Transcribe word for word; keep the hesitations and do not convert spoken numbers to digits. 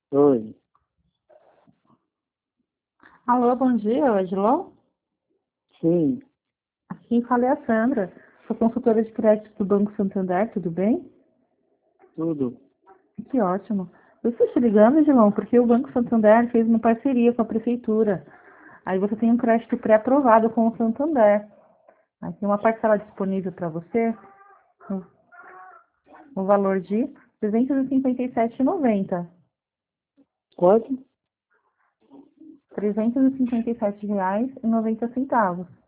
Oi, Alô, bom dia, Odilon. sim, Aqui fala é a Sandra. Sou consultora de crédito do Banco Santander, tudo bem? tudo. Que ótimo. Eu estou te ligando, Odilon, porque o Banco Santander fez uma parceria com a Prefeitura. Aí você tem um crédito pré-aprovado com o Santander. Aí tem uma parcela disponível para você no, no valor de trezentos e cinquenta e sete reais e noventa centavos. Quanto? trezentos e cinquenta e sete reais e noventa centavos.